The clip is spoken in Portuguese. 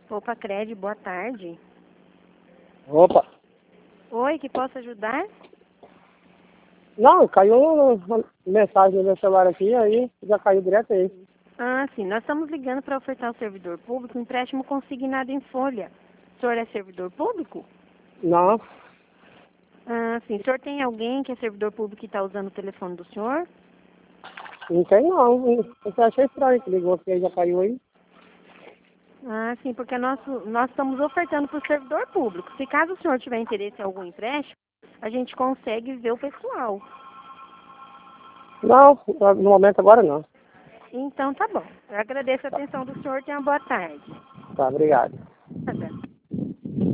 Opa, Cred, boa tarde. Opa. Oi, que posso ajudar? Não, caiu uma mensagem no meu celular aqui, aí já caiu direto aí. Ah, sim, nós estamos ligando para ofertar ao servidor público um empréstimo consignado em folha. O senhor é servidor público? Não, Ah, sim. O senhor tem alguém que é servidor público e está usando o telefone do senhor? não tem não. Eu achei estranho que ligou aqui, aí já caiu aí. Ah, sim, porque nós estamos ofertando para o servidor público. Se caso o senhor tiver interesse em algum empréstimo, a gente consegue ver o pessoal. Não, no momento agora não. Então, tá bom. Eu agradeço a atenção do senhor. Tenha uma boa tarde. Tá, obrigado. Nada.